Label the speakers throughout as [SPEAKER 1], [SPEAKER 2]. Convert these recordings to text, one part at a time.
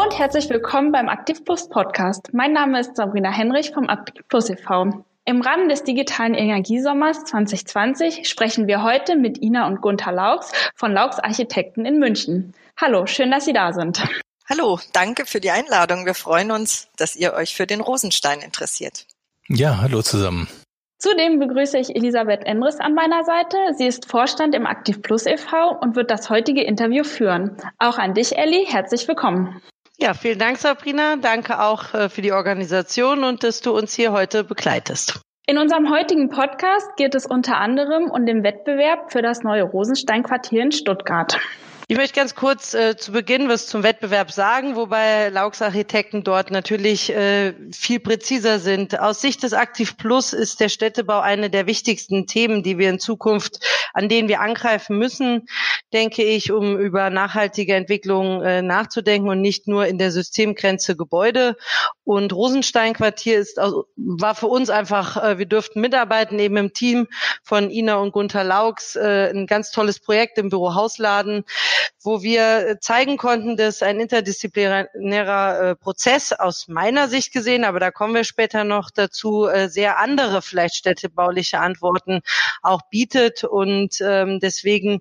[SPEAKER 1] und herzlich willkommen beim Aktivplus Podcast. Mein Name ist Sabrina Henrich vom Aktivplus e.V. Im Rahmen des digitalen Energiesommers 2020 sprechen wir heute mit Ina und Gunther Laux von Laux Architekten in München. Hallo, schön, dass Sie da sind.
[SPEAKER 2] Hallo, danke für die Einladung. Wir freuen uns, dass ihr euch für den Rosenstein interessiert.
[SPEAKER 3] Ja, hallo zusammen.
[SPEAKER 1] Zudem begrüße ich Elisabeth Endres an meiner Seite. Sie ist Vorstand im Aktivplus e.V. und wird das heutige Interview führen. Auch an dich, Elli, herzlich willkommen.
[SPEAKER 4] Ja, vielen Dank, Sabrina. Danke auch für die Organisation und dass du uns hier heute begleitest.
[SPEAKER 1] In unserem heutigen Podcast geht es unter anderem um den Wettbewerb für das neue Rosenstein-Quartier in Stuttgart.
[SPEAKER 4] Ich möchte ganz kurz zu Beginn was zum Wettbewerb sagen, wobei Laux Architekten dort natürlich viel präziser sind. Aus Sicht des Aktivplus ist der Städtebau eine der wichtigsten Themen, die wir in Zukunft, an denen wir angreifen müssen, denke ich, um über nachhaltige Entwicklung nachzudenken und nicht nur in der Systemgrenze Gebäude. Und Rosenstein-Quartier war für uns einfach, wir durften mitarbeiten, eben im Team von Ina und Gunther Laux, ein ganz tolles Projekt im Büro Hausladen, wo wir zeigen konnten, dass ein interdisziplinärer Prozess aus meiner Sicht gesehen, aber da kommen wir später noch dazu, sehr andere vielleicht städtebauliche Antworten auch bietet und deswegen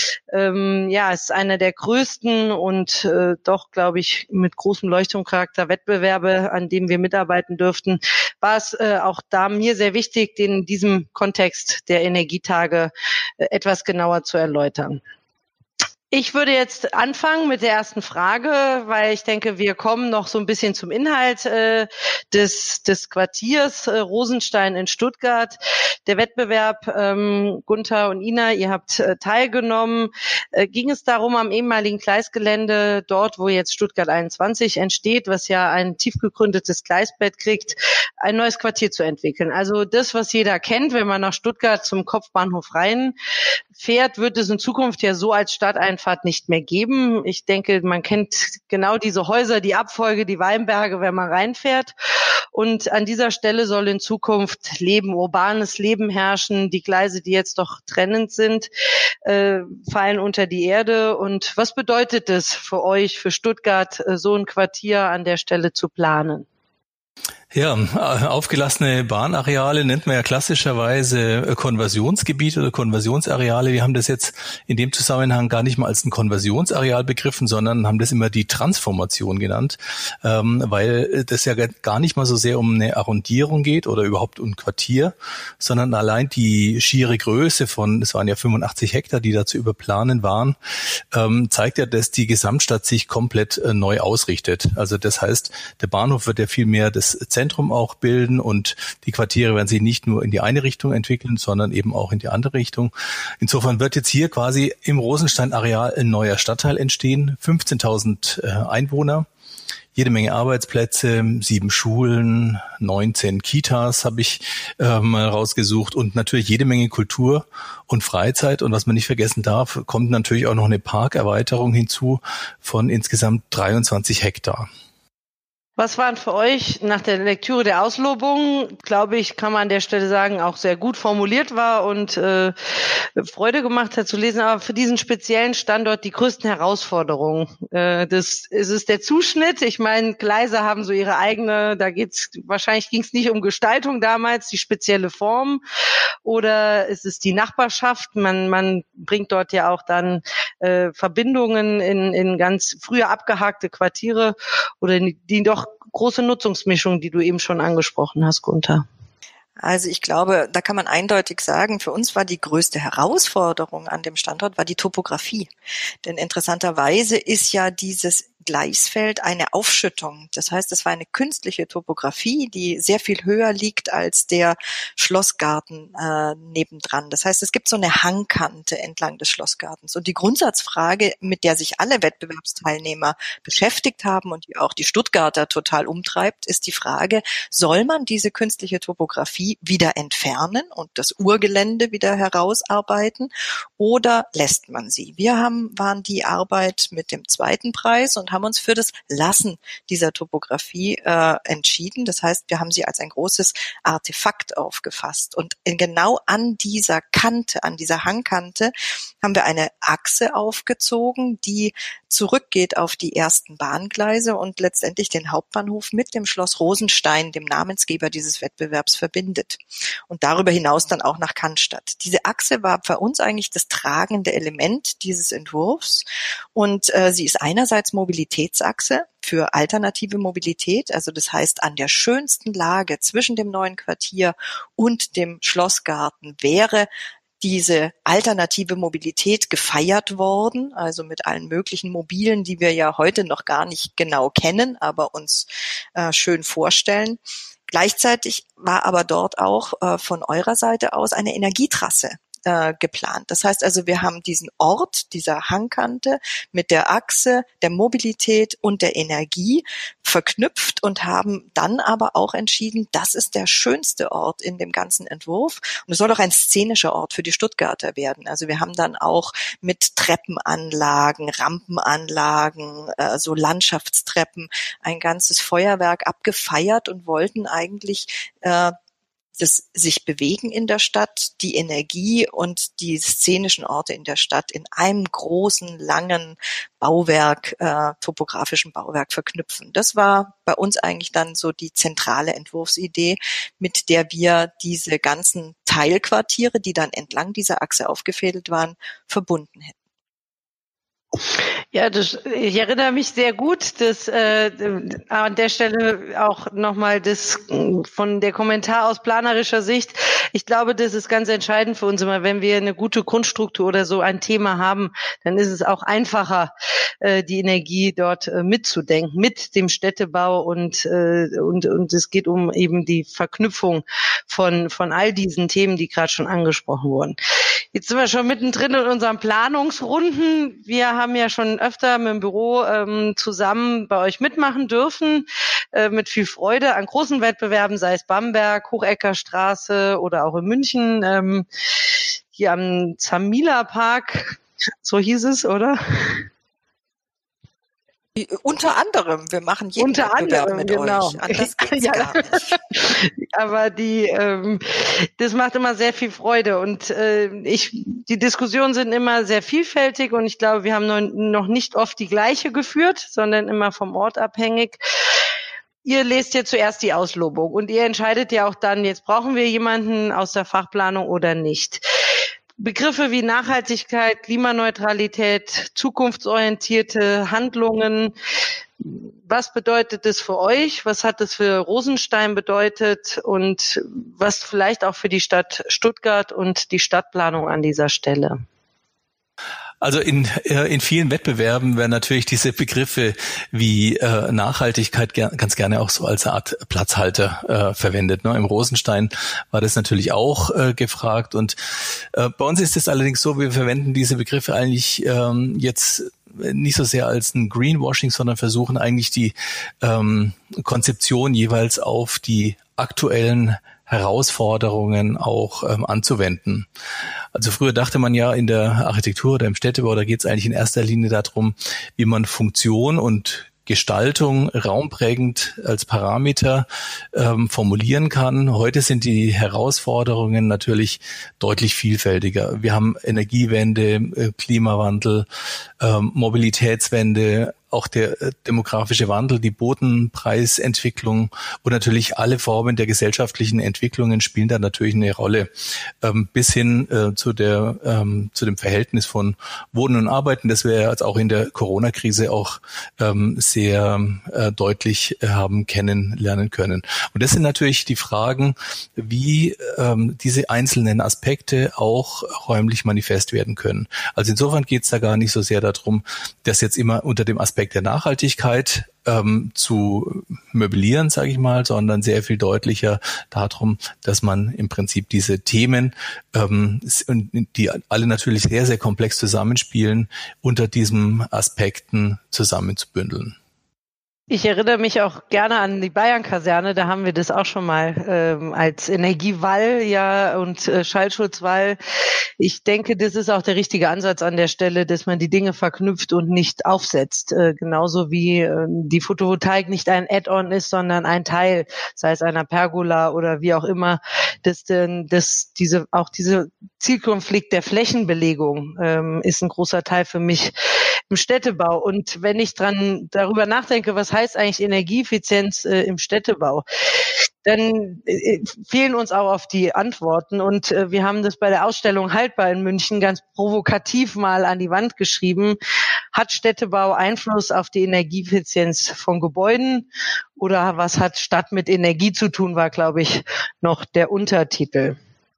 [SPEAKER 4] ist einer der größten und doch, glaube ich, mit großem Leuchtturmcharakter Wettbewerbe, an dem wir mitarbeiten dürften, war es auch da mir sehr wichtig, den in diesem Kontext der Energietage etwas genauer zu erläutern. Ich würde jetzt anfangen mit der ersten Frage, weil ich denke, wir kommen noch so ein bisschen zum Inhalt des Quartiers Rosenstein in Stuttgart. Der Wettbewerb, Gunther und Ina, ihr habt teilgenommen. Ging es darum, am ehemaligen Gleisgelände, dort wo jetzt Stuttgart 21 entsteht, was ja ein tief gegründetes Gleisbett kriegt, ein neues Quartier zu entwickeln. Also das, was jeder kennt, wenn man nach Stuttgart zum Kopfbahnhof Rhein fährt, wird es in Zukunft ja so als Stadteinfahrt nicht mehr geben. Ich denke, man kennt genau diese Häuser, die Abfolge, die Weinberge, wenn man reinfährt. Und an dieser Stelle soll in Zukunft urbanes Leben herrschen. Die Gleise, die jetzt doch trennend sind, fallen unter die Erde. Und was bedeutet es für euch, für Stuttgart, so ein Quartier an der Stelle zu planen?
[SPEAKER 3] Ja, aufgelassene Bahnareale nennt man ja klassischerweise Konversionsgebiete oder Konversionsareale. Wir haben das jetzt in dem Zusammenhang gar nicht mal als ein Konversionsareal begriffen, sondern haben das immer die Transformation genannt, weil das ja gar nicht mal so sehr um eine Arrondierung geht oder überhaupt um ein Quartier, sondern allein die schiere Größe es waren ja 85 Hektar, die da zu überplanen waren, zeigt ja, dass die Gesamtstadt sich komplett neu ausrichtet. Also das heißt, der Bahnhof wird ja viel mehr das Zentrum auch bilden und die Quartiere werden sich nicht nur in die eine Richtung entwickeln, sondern eben auch in die andere Richtung. Insofern wird jetzt hier quasi im Rosenstein-Areal ein neuer Stadtteil entstehen, 15.000 Einwohner, jede Menge Arbeitsplätze, 7 Schulen, 19 Kitas habe ich mal rausgesucht und natürlich jede Menge Kultur und Freizeit. Und was man nicht vergessen darf, kommt natürlich auch noch eine Parkerweiterung hinzu von insgesamt 23 Hektar.
[SPEAKER 4] Was waren für euch nach der Lektüre der Auslobung, glaube ich, kann man an der Stelle sagen, auch sehr gut formuliert war und Freude gemacht hat zu lesen, aber für diesen speziellen Standort die größten Herausforderungen? Das ist es der Zuschnitt. Ich meine, Gleise haben so ihre eigene, wahrscheinlich ging es nicht um Gestaltung damals, die spezielle Form, oder ist es die Nachbarschaft? Man bringt dort ja auch dann Verbindungen in ganz früher abgehakte Quartiere oder die doch große Nutzungsmischung, die du eben schon angesprochen hast, Gunther.
[SPEAKER 2] Also ich glaube, da kann man eindeutig sagen, für uns war die größte Herausforderung an dem Standort die Topografie. Denn interessanterweise ist ja dieses Gleisfeld eine Aufschüttung. Das heißt, es war eine künstliche Topografie, die sehr viel höher liegt als der Schlossgarten nebendran. Das heißt, es gibt so eine Hangkante entlang des Schlossgartens. Und die Grundsatzfrage, mit der sich alle Wettbewerbsteilnehmer beschäftigt haben und die auch die Stuttgarter total umtreibt, ist die Frage, soll man diese künstliche Topografie wieder entfernen und das Urgelände wieder herausarbeiten oder lässt man sie? Wir waren die Arbeit mit dem zweiten Preis und haben uns für das Lassen dieser Topographie entschieden. Das heißt, wir haben sie als ein großes Artefakt aufgefasst. Und genau an dieser Kante, an dieser Hangkante, haben wir eine Achse aufgezogen, die zurückgeht auf die ersten Bahngleise und letztendlich den Hauptbahnhof mit dem Schloss Rosenstein, dem Namensgeber dieses Wettbewerbs, verbindet. Und darüber hinaus dann auch nach Cannstatt. Diese Achse war für uns eigentlich das tragende Element dieses Entwurfs. Und sie ist einerseits Mobilitätsachse für alternative Mobilität, also das heißt, an der schönsten Lage zwischen dem neuen Quartier und dem Schlossgarten wäre diese alternative Mobilität gefeiert worden, also mit allen möglichen Mobilen, die wir ja heute noch gar nicht genau kennen, aber uns schön vorstellen. Gleichzeitig war aber dort auch von eurer Seite aus eine Energietrasse geplant. Das heißt also, wir haben diesen Ort, dieser Hangkante mit der Achse, der Mobilität und der Energie verknüpft und haben dann aber auch entschieden, das ist der schönste Ort in dem ganzen Entwurf und es soll auch ein szenischer Ort für die Stuttgarter werden. Also wir haben dann auch mit Treppenanlagen, Rampenanlagen, so Landschaftstreppen ein ganzes Feuerwerk abgefeiert und wollten eigentlich das sich bewegen in der Stadt, die Energie und die szenischen Orte in der Stadt in einem großen, langen Bauwerk, topografischen Bauwerk verknüpfen. Das war bei uns eigentlich dann so die zentrale Entwurfsidee, mit der wir diese ganzen Teilquartiere, die dann entlang dieser Achse aufgefädelt waren, verbunden hätten.
[SPEAKER 4] Ja, ich erinnere mich sehr gut, dass an der Stelle auch nochmal das von der Kommentar aus planerischer Sicht. Ich glaube, das ist ganz entscheidend für uns immer, wenn wir eine gute Grundstruktur oder so ein Thema haben, dann ist es auch einfacher, die Energie dort mitzudenken mit dem Städtebau und es geht um eben die Verknüpfung von all diesen Themen, die gerade schon angesprochen wurden. Jetzt sind wir schon mittendrin in unseren Planungsrunden. Wir haben ja schon öfter mit dem Büro zusammen bei euch mitmachen dürfen, mit viel Freude an großen Wettbewerben, sei es Bamberg, Hocheckerstraße oder auch in München, hier am Zamila Park, so hieß es, oder?
[SPEAKER 2] Unter anderem, wir machen jeden Wettbewerb mit euch. Anders geht's gar nicht.
[SPEAKER 4] Aber das macht immer sehr viel Freude und die Diskussionen sind immer sehr vielfältig und ich glaube, wir haben noch nicht oft die gleiche geführt, sondern immer vom Ort abhängig. Ihr lest ja zuerst die Auslobung und ihr entscheidet ja auch dann, jetzt brauchen wir jemanden aus der Fachplanung oder nicht. Begriffe wie Nachhaltigkeit, Klimaneutralität, zukunftsorientierte Handlungen. Was bedeutet das für euch? Was hat es für Rosenstein bedeutet? Und was vielleicht auch für die Stadt Stuttgart und die Stadtplanung an dieser Stelle?
[SPEAKER 3] Also in vielen Wettbewerben werden natürlich diese Begriffe wie Nachhaltigkeit ganz gerne auch so als eine Art Platzhalter verwendet. Ne? Im Rosenstein war das natürlich auch gefragt und bei uns ist es allerdings so, wir verwenden diese Begriffe eigentlich jetzt nicht so sehr als ein Greenwashing, sondern versuchen eigentlich die Konzeption jeweils auf die aktuellen Herausforderungen auch anzuwenden. Also früher dachte man ja in der Architektur oder im Städtebau, da geht es eigentlich in erster Linie darum, wie man Funktion und Gestaltung raumprägend als Parameter formulieren kann. Heute sind die Herausforderungen natürlich deutlich vielfältiger. Wir haben Energiewende, Klimawandel, Mobilitätswende, auch der demografische Wandel, die Bodenpreisentwicklung und natürlich alle Formen der gesellschaftlichen Entwicklungen spielen da natürlich eine Rolle, bis hin zu dem Verhältnis von Wohnen und Arbeiten, das wir jetzt auch in der Corona-Krise auch sehr deutlich haben kennenlernen können. Und das sind natürlich die Fragen, wie diese einzelnen Aspekte auch räumlich manifest werden können. Also insofern geht es da gar nicht so sehr darum, dass jetzt immer unter dem Aspekt der Nachhaltigkeit zu möblieren, sage ich mal, sondern sehr viel deutlicher darum, dass man im Prinzip diese Themen, die alle natürlich sehr, sehr komplex zusammenspielen, unter diesen Aspekten zusammenzubündeln.
[SPEAKER 4] Ich erinnere mich auch gerne an die Bayern-Kaserne, da haben wir das auch schon mal als Energiewall und Schallschutzwall. Ich denke, das ist auch der richtige Ansatz an der Stelle, dass man die Dinge verknüpft und nicht aufsetzt. Genauso wie die Photovoltaik nicht ein Add-on ist, sondern ein Teil, sei es einer Pergola oder wie auch immer, dass diese Zielkonflikt der Flächenbelegung ist ein großer Teil für mich im Städtebau. Und wenn ich darüber nachdenke, was heißt eigentlich Energieeffizienz im Städtebau, dann fehlen uns auch oft die Antworten. Und wir haben das bei der Ausstellung Haltbar in München ganz provokativ mal an die Wand geschrieben. Hat Städtebau Einfluss auf die Energieeffizienz von Gebäuden? Oder was hat Stadt mit Energie zu tun, war, glaube ich, noch der Untertitel.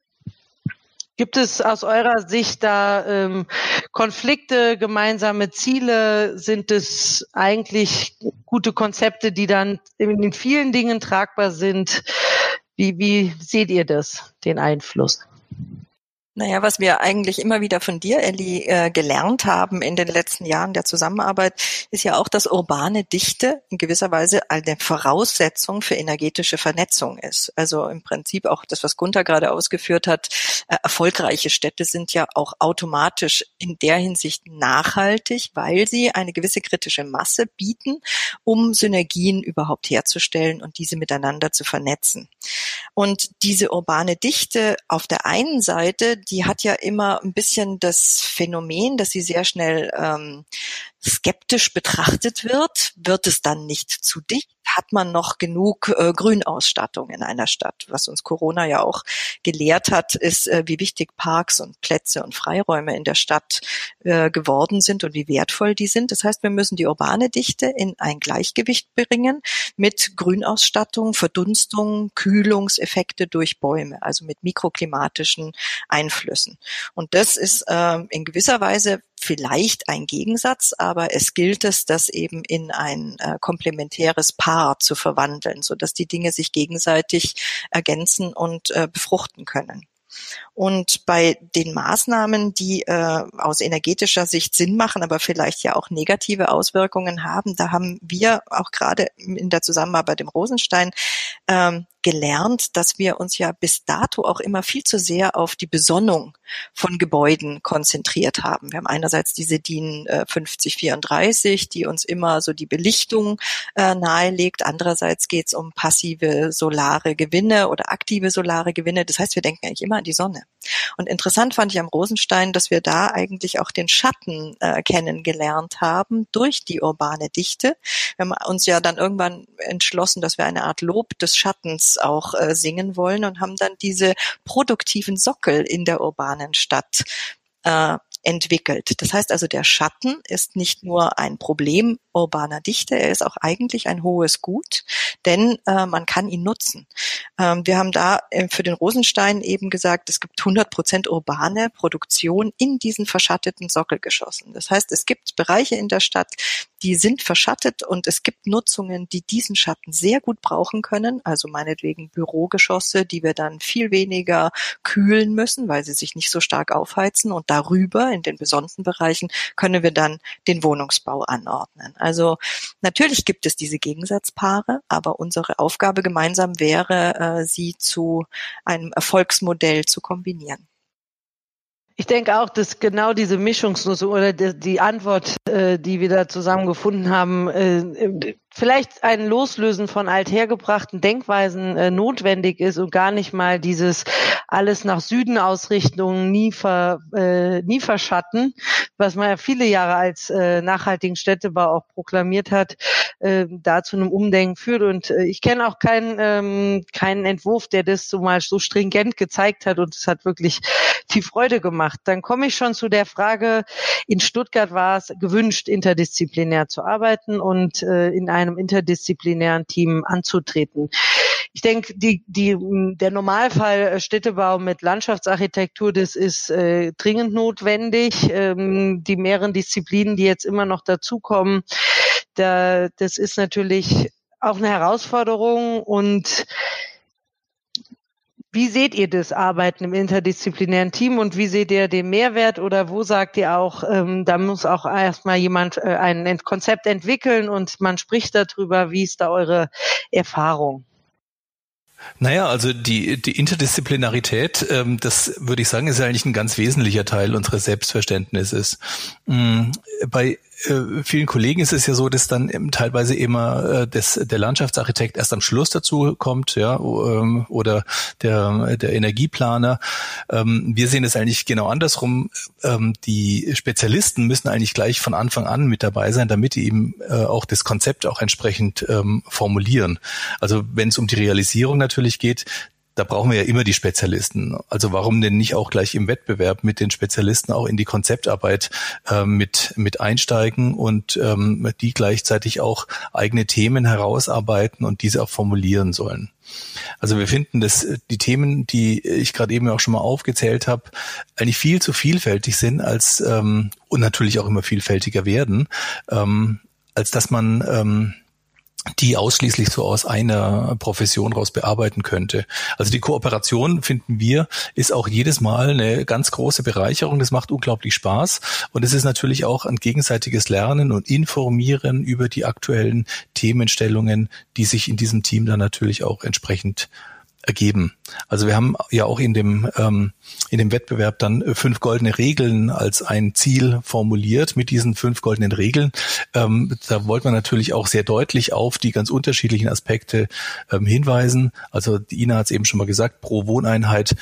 [SPEAKER 4] Gibt es aus eurer Sicht da Konflikte, gemeinsame Ziele? Sind es eigentlich gute Konzepte, die dann in vielen Dingen tragbar sind? Wie seht ihr das, den Einfluss?
[SPEAKER 2] Naja, was wir eigentlich immer wieder von dir, Elli, gelernt haben in den letzten Jahren der Zusammenarbeit, ist ja auch, dass urbane Dichte in gewisser Weise eine Voraussetzung für energetische Vernetzung ist. Also im Prinzip auch das, was Gunther gerade ausgeführt hat, erfolgreiche Städte sind ja auch automatisch in der Hinsicht nachhaltig, weil sie eine gewisse kritische Masse bieten, um Synergien überhaupt herzustellen und diese miteinander zu vernetzen. Und diese urbane Dichte auf der einen Seite, die hat ja immer ein bisschen das Phänomen, dass sie sehr schnell skeptisch betrachtet wird. Wird es dann nicht zu dicht? Hat man noch genug Grünausstattung in einer Stadt? Was uns Corona ja auch gelehrt hat, ist, wie wichtig Parks und Plätze und Freiräume in der Stadt geworden sind und wie wertvoll die sind. Das heißt, wir müssen die urbane Dichte in ein Gleichgewicht bringen mit Grünausstattung, Verdunstung, Kühlungseffekte durch Bäume, also mit mikroklimatischen Einflüssen. Und das ist in gewisser Weise vielleicht ein Gegensatz, aber es gilt es, das eben in ein komplementäres Paar zu verwandeln, sodass die Dinge sich gegenseitig ergänzen und befruchten können. Und bei den Maßnahmen, die aus energetischer Sicht Sinn machen, aber vielleicht ja auch negative Auswirkungen haben, da haben wir auch gerade in der Zusammenarbeit im Rosenstein gelernt, dass wir uns ja bis dato auch immer viel zu sehr auf die Besonnung von Gebäuden konzentriert haben. Wir haben einerseits diese DIN 5034, die uns immer so die Belichtung nahelegt. Andererseits geht es um passive solare Gewinne oder aktive solare Gewinne. Das heißt, wir denken eigentlich immer an die Sonne. Und interessant fand ich am Rosenstein, dass wir da eigentlich auch den Schatten kennengelernt haben durch die urbane Dichte. Wir haben uns ja dann irgendwann entschlossen, dass wir eine Art Lob des Schattens auch singen wollen und haben dann diese produktiven Sockel in der urbanen Stadt entwickelt. Das heißt also, der Schatten ist nicht nur ein Problem urbaner Dichte, er ist auch eigentlich ein hohes Gut, denn man kann ihn nutzen. Wir haben da für den Rosenstein eben gesagt, es gibt 100% urbane Produktion in diesen verschatteten Sockelgeschossen. Das heißt, es gibt Bereiche in der Stadt, die sind verschattet und es gibt Nutzungen, die diesen Schatten sehr gut brauchen können, also meinetwegen Bürogeschosse, die wir dann viel weniger kühlen müssen, weil sie sich nicht so stark aufheizen, und darüber in den besonnten Bereichen können wir dann den Wohnungsbau anordnen. Also natürlich gibt es diese Gegensatzpaare, aber unsere Aufgabe gemeinsam wäre, sie zu einem Erfolgsmodell zu kombinieren.
[SPEAKER 4] Ich denke auch, dass genau diese Mischungsnutzung oder die Antwort, die wir da zusammen gefunden haben, vielleicht ein Loslösen von althergebrachten Denkweisen notwendig ist und gar nicht mal dieses alles nach Süden Ausrichtung nie verschatten, was man ja viele Jahre als nachhaltigen Städtebau auch proklamiert hat, da zu einem Umdenken führt. Und ich kenne auch keinen Entwurf, der das so mal so stringent gezeigt hat, und es hat wirklich viel Freude gemacht. Dann komme ich schon zu der Frage, in Stuttgart war es gewünscht, interdisziplinär zu arbeiten und in einem interdisziplinären Team anzutreten. Ich denke, der Normalfall Städtebau mit Landschaftsarchitektur, das ist dringend notwendig. Die mehreren Disziplinen, die jetzt immer noch dazukommen, das ist natürlich auch eine Herausforderung, und Wie seht ihr das Arbeiten im interdisziplinären Team und wie seht ihr den Mehrwert oder wo sagt ihr auch, da muss auch erstmal jemand ein Konzept entwickeln und man spricht darüber, wie ist da eure Erfahrung?
[SPEAKER 3] Naja, also die Interdisziplinarität, das würde ich sagen, ist eigentlich ein ganz wesentlicher Teil unseres Selbstverständnisses. Bei vielen Kollegen ist es ja so, dass dann teilweise immer der Landschaftsarchitekt erst am Schluss dazu kommt, ja, oder der Energieplaner. Wir sehen es eigentlich genau andersrum. Die Spezialisten müssen eigentlich gleich von Anfang an mit dabei sein, damit die eben auch das Konzept auch entsprechend formulieren. Also wenn es um die Realisierung natürlich geht, da brauchen wir ja immer die Spezialisten. Also warum denn nicht auch gleich im Wettbewerb mit den Spezialisten auch in die Konzeptarbeit mit einsteigen und die gleichzeitig auch eigene Themen herausarbeiten und diese auch formulieren sollen. Also wir finden, dass die Themen, die ich gerade eben auch schon mal aufgezählt habe, eigentlich viel zu vielfältig sind als und natürlich auch immer vielfältiger werden, als dass man die ausschließlich so aus einer Profession raus bearbeiten könnte. Also die Kooperation, finden wir, ist auch jedes Mal eine ganz große Bereicherung. Das macht unglaublich Spaß. Und es ist natürlich auch ein gegenseitiges Lernen und Informieren über die aktuellen Themenstellungen, die sich in diesem Team dann natürlich auch entsprechend ergeben. Also wir haben ja auch in dem Wettbewerb dann 5 goldene Regeln als ein Ziel formuliert. Mit diesen 5 goldenen Regeln, da wollte man natürlich auch sehr deutlich auf die ganz unterschiedlichen Aspekte hinweisen. Also die Ina hat es eben schon mal gesagt, pro Wohneinheit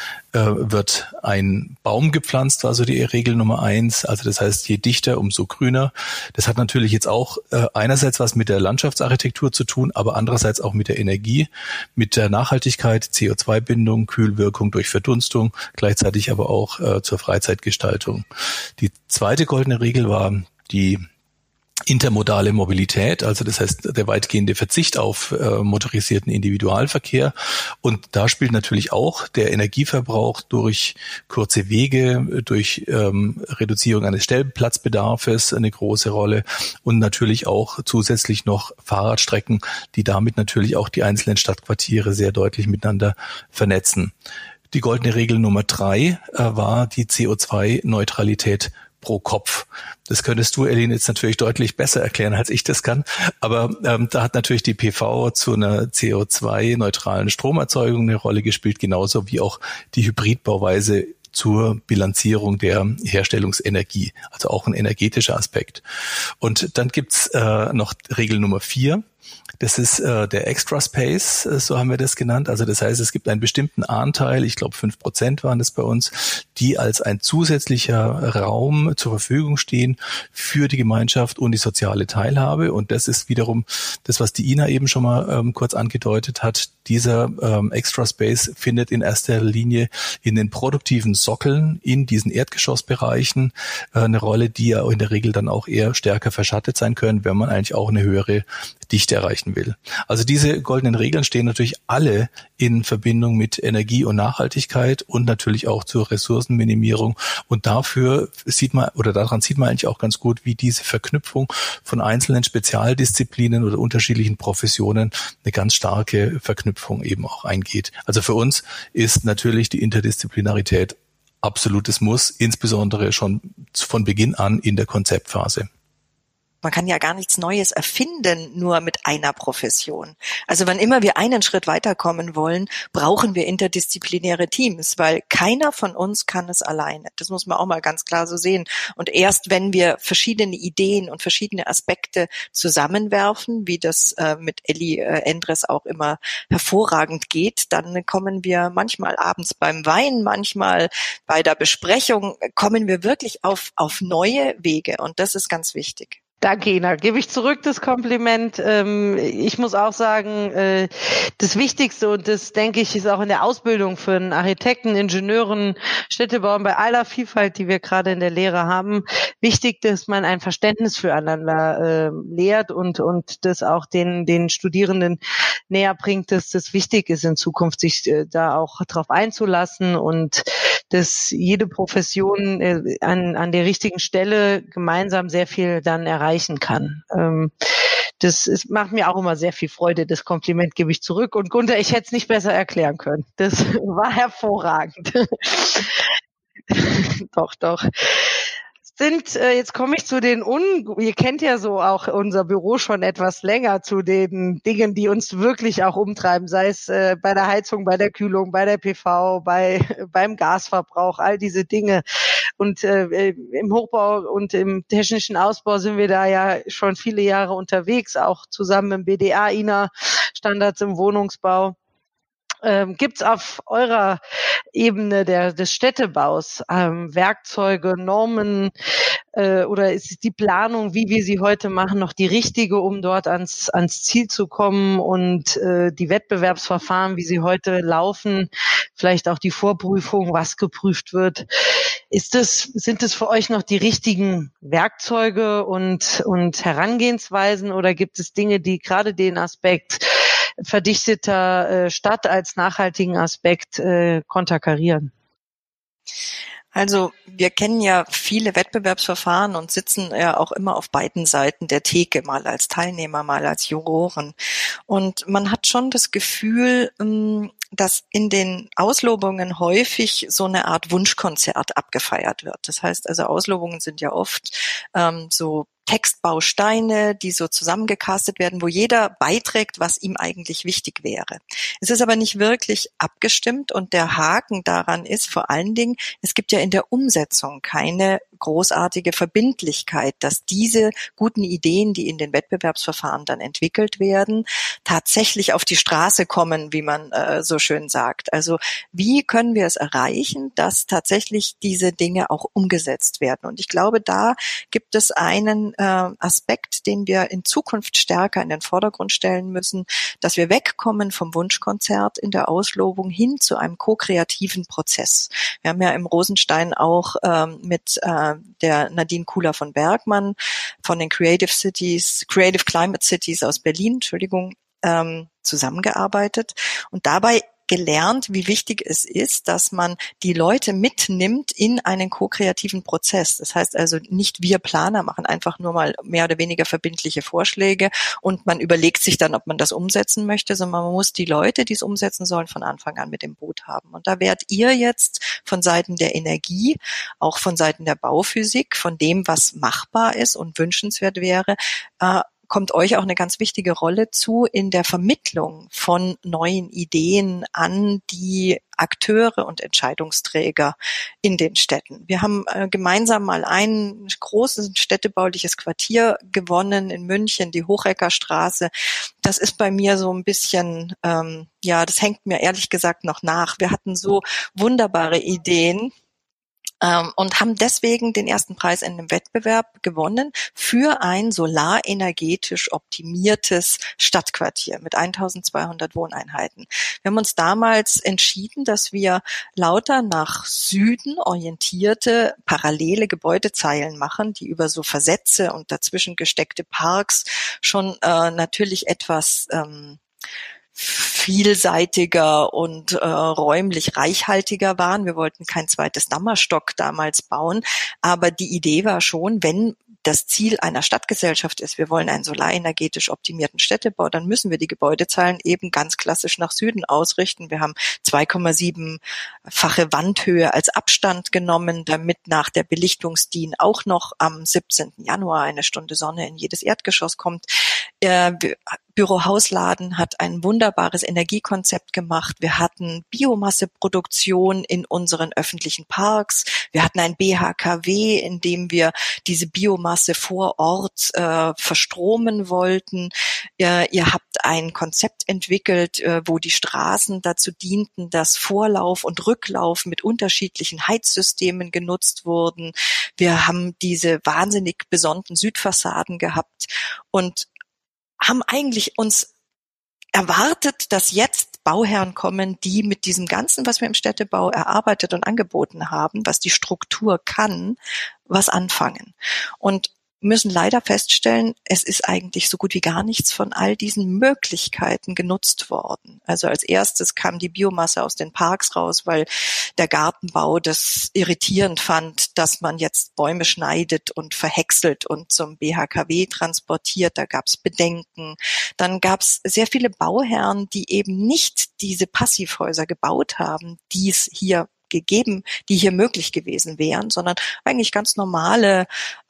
[SPEAKER 3] wird ein Baum gepflanzt, war so die Regel Nummer 1. Also das heißt, je dichter, umso grüner. Das hat natürlich jetzt auch einerseits was mit der Landschaftsarchitektur zu tun, aber andererseits auch mit der Energie, mit der Nachhaltigkeit, CO2-Bindung, Kühlwirkung durch Verdunstung, gleichzeitig aber auch zur Freizeitgestaltung. Die zweite goldene Regel war die intermodale Mobilität, also das heißt der weitgehende Verzicht auf motorisierten Individualverkehr. Und da spielt natürlich auch der Energieverbrauch durch kurze Wege, durch Reduzierung eines Stellplatzbedarfes eine große Rolle und natürlich auch zusätzlich noch Fahrradstrecken, die damit natürlich auch die einzelnen Stadtquartiere sehr deutlich miteinander vernetzen. Die goldene Regel Nummer 3 war die CO2-Neutralität pro Kopf. Das könntest du, Elin, jetzt natürlich deutlich besser erklären, als ich das kann. Aber da hat natürlich die PV zu einer CO2-neutralen Stromerzeugung eine Rolle gespielt, genauso wie auch die Hybridbauweise zur Bilanzierung der Herstellungsenergie, also auch ein energetischer Aspekt. Und dann gibt's noch Regel Nummer 4. Das ist der Extra Space, so haben wir das genannt. Also das heißt, es gibt einen bestimmten Anteil, ich glaube 5% waren das bei uns, die als ein zusätzlicher Raum zur Verfügung stehen für die Gemeinschaft und die soziale Teilhabe. Und das ist wiederum das, was die Ina eben schon mal kurz angedeutet hat. Dieser Extra Space findet in erster Linie in den produktiven Sockeln in diesen Erdgeschossbereichen eine Rolle, die ja in der Regel dann auch eher stärker verschattet sein können, wenn man eigentlich auch eine höhere Dichte erreichen will. Also diese goldenen Regeln stehen natürlich alle in Verbindung mit Energie und Nachhaltigkeit und natürlich auch zur Ressourcenminimierung. Und dafür daran sieht man eigentlich auch ganz gut, wie diese Verknüpfung von einzelnen Spezialdisziplinen oder unterschiedlichen Professionen eine ganz starke Verknüpfung eben auch eingeht. Also für uns ist natürlich die Interdisziplinarität absolutes Muss, insbesondere schon von Beginn an in der Konzeptphase.
[SPEAKER 2] Man kann ja gar nichts Neues erfinden, nur mit einer Profession. Also wann immer wir einen Schritt weiterkommen wollen, brauchen wir interdisziplinäre Teams, weil keiner von uns kann es alleine. Das muss man auch mal ganz klar so sehen. Und erst wenn wir verschiedene Ideen und verschiedene Aspekte zusammenwerfen, wie das mit Elli Endres auch immer hervorragend geht, dann kommen wir manchmal abends beim Wein, manchmal bei der Besprechung, kommen wir wirklich auf neue Wege. Und das ist ganz wichtig.
[SPEAKER 4] Danke, Ina. Gebe ich zurück das Kompliment. Ich muss auch sagen, das Wichtigste, und das denke ich, ist auch in der Ausbildung für einen Architekten, Ingenieuren, Städtebauern, bei aller Vielfalt, die wir gerade in der Lehre haben, wichtig, dass man ein Verständnis füreinander lehrt und das auch den Studierenden näher bringt, dass das wichtig ist in Zukunft, sich da auch drauf einzulassen und dass jede Profession an der richtigen Stelle gemeinsam sehr viel dann erreichen kann. macht mir auch immer sehr viel Freude. Das Kompliment gebe ich zurück. Und Gunther, ich hätte es nicht besser erklären können. Das war hervorragend. Doch. Jetzt komme ich zu ihr kennt ja so auch unser Büro schon etwas länger, zu den Dingen, die uns wirklich auch umtreiben, sei es bei der Heizung, bei der Kühlung, bei der PV, beim Gasverbrauch, all diese Dinge. Und im Hochbau und im technischen Ausbau sind wir da ja schon viele Jahre unterwegs, auch zusammen im BDA, INA, Standards im Wohnungsbau. Gibt's auf eurer Ebene des Städtebaus Werkzeuge, Normen oder ist die Planung, wie wir sie heute machen, noch die richtige, um dort ans Ziel zu kommen und die Wettbewerbsverfahren, wie sie heute laufen, vielleicht auch die Vorprüfung, was geprüft wird, sind es für euch noch die richtigen Werkzeuge und Herangehensweisen oder gibt es Dinge, die gerade den Aspekt verdichteter Stadt als nachhaltigen Aspekt konterkarieren?
[SPEAKER 2] Also wir kennen ja viele Wettbewerbsverfahren und sitzen ja auch immer auf beiden Seiten der Theke, mal als Teilnehmer, mal als Juroren. Und man hat schon das Gefühl, dass in den Auslobungen häufig so eine Art Wunschkonzert abgefeiert wird. Das heißt also, Auslobungen sind ja oft so Textbausteine, die so zusammengecastet werden, wo jeder beiträgt, was ihm eigentlich wichtig wäre. Es ist aber nicht wirklich abgestimmt und der Haken daran ist vor allen Dingen, es gibt ja in der Umsetzung keine großartige Verbindlichkeit, dass diese guten Ideen, die in den Wettbewerbsverfahren dann entwickelt werden, tatsächlich auf die Straße kommen, wie man so schön sagt. Also wie können wir es erreichen, dass tatsächlich diese Dinge auch umgesetzt werden? Und ich glaube, da gibt es einen Aspekt, den wir in Zukunft stärker in den Vordergrund stellen müssen, dass wir wegkommen vom Wunschkonzert in der Auslobung hin zu einem ko-kreativen Prozess. Wir haben ja im Rosenstein auch mit der Nadine Kuhler von Bergmann von den Creative Climate Cities aus Berlin, zusammengearbeitet und dabei gelernt, wie wichtig es ist, dass man die Leute mitnimmt in einen ko-kreativen Prozess. Das heißt also nicht wir Planer machen einfach nur mal mehr oder weniger verbindliche Vorschläge und man überlegt sich dann, ob man das umsetzen möchte, sondern man muss die Leute, die es umsetzen sollen, von Anfang an mit im Boot haben. Und da werdet ihr jetzt von Seiten der Energie, auch von Seiten der Bauphysik, von dem, was machbar ist und wünschenswert wäre, kommt euch auch eine ganz wichtige Rolle zu in der Vermittlung von neuen Ideen an die Akteure und Entscheidungsträger in den Städten. Wir haben gemeinsam mal ein großes städtebauliches Quartier gewonnen in München, die Hocheckerstraße. Das ist bei mir so ein bisschen, das hängt mir ehrlich gesagt noch nach. Wir hatten so wunderbare Ideen. Und haben deswegen den ersten Preis in einem Wettbewerb gewonnen für ein solarenergetisch optimiertes Stadtquartier mit 1200 Wohneinheiten. Wir haben uns damals entschieden, dass wir lauter nach Süden orientierte parallele Gebäudezeilen machen, die über so Versätze und dazwischen gesteckte Parks schon natürlich etwas vielseitiger und räumlich reichhaltiger waren. Wir wollten kein zweites Dammerstock damals bauen, aber die Idee war schon, wenn das Ziel einer Stadtgesellschaft ist, wir wollen einen solarenergetisch optimierten Städtebau, dann müssen wir die Gebäudezeilen eben ganz klassisch nach Süden ausrichten. Wir haben 2,7-fache Wandhöhe als Abstand genommen, damit nach der Belichtungsdien auch noch am 17. Januar eine Stunde Sonne in jedes Erdgeschoss kommt. Bürohausladen hat ein wunderbares Energiekonzept gemacht. Wir hatten Biomasseproduktion in unseren öffentlichen Parks. Wir hatten ein BHKW, in dem wir diese Biomasse vor Ort verstromen wollten. Ihr habt ein Konzept entwickelt, wo die Straßen dazu dienten, dass Vorlauf und Rücklauf mit unterschiedlichen Heizsystemen genutzt wurden. Wir haben diese wahnsinnig besonnten Südfassaden gehabt und haben eigentlich uns erwartet, dass jetzt Bauherren kommen, die mit diesem Ganzen, was wir im Städtebau erarbeitet und angeboten haben, was die Struktur kann, was anfangen. Und müssen leider feststellen, es ist eigentlich so gut wie gar nichts von all diesen Möglichkeiten genutzt worden. Also als erstes kam die Biomasse aus den Parks raus, weil der Gartenbau das irritierend fand, dass man jetzt Bäume schneidet und verhäckselt und zum BHKW transportiert. Da gab es Bedenken. Dann gab es sehr viele Bauherren, die eben nicht diese Passivhäuser gebaut haben, die es hier gegeben, die hier möglich gewesen wären, sondern eigentlich ganz normalen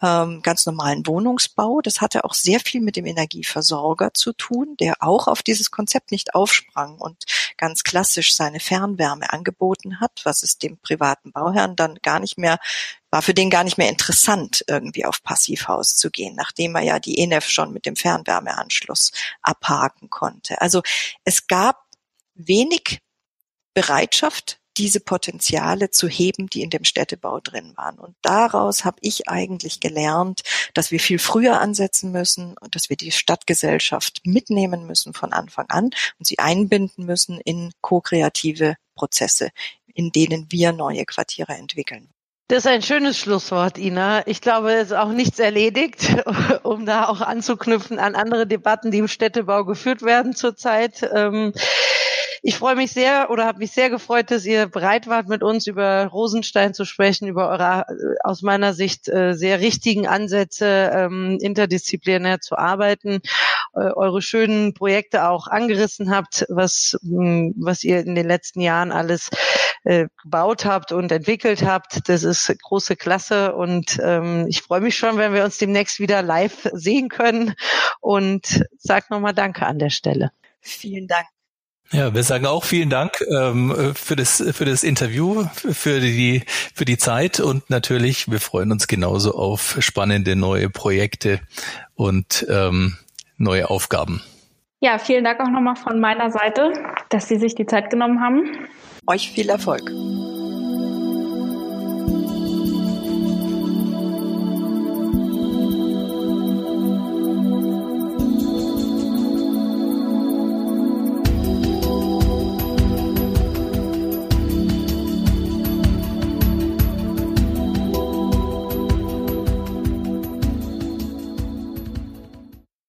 [SPEAKER 2] Wohnungsbau. Das hatte auch sehr viel mit dem Energieversorger zu tun, der auch auf dieses Konzept nicht aufsprang und ganz klassisch seine Fernwärme angeboten hat, was es dem privaten Bauherrn dann war für den gar nicht mehr interessant, irgendwie auf Passivhaus zu gehen, nachdem er ja die ENEF schon mit dem Fernwärmeanschluss abhaken konnte. Also es gab wenig Bereitschaft, diese Potenziale zu heben, die in dem Städtebau drin waren. Und daraus habe ich eigentlich gelernt, dass wir viel früher ansetzen müssen und dass wir die Stadtgesellschaft mitnehmen müssen von Anfang an und sie einbinden müssen in ko-kreative Prozesse, in denen wir neue Quartiere entwickeln.
[SPEAKER 4] Das ist ein schönes Schlusswort, Ina. Ich glaube, es ist auch nichts erledigt, um da auch anzuknüpfen an andere Debatten, die im Städtebau geführt werden zurzeit. Ich freue mich sehr oder habe mich sehr gefreut, dass ihr bereit wart, mit uns über Rosenstein zu sprechen, über eure aus meiner Sicht sehr richtigen Ansätze, interdisziplinär zu arbeiten, eure schönen Projekte auch angerissen habt, was ihr in den letzten Jahren alles gebaut habt und entwickelt habt. Das ist große Klasse und ich freue mich schon, wenn wir uns demnächst wieder live sehen können und sag nochmal Danke an der Stelle.
[SPEAKER 2] Vielen Dank.
[SPEAKER 3] Ja, wir sagen auch vielen Dank für das Interview, für die Zeit und natürlich, wir freuen uns genauso auf spannende neue Projekte und neue Aufgaben.
[SPEAKER 1] Ja, vielen Dank auch nochmal von meiner Seite, dass Sie sich die Zeit genommen haben.
[SPEAKER 2] Euch viel Erfolg.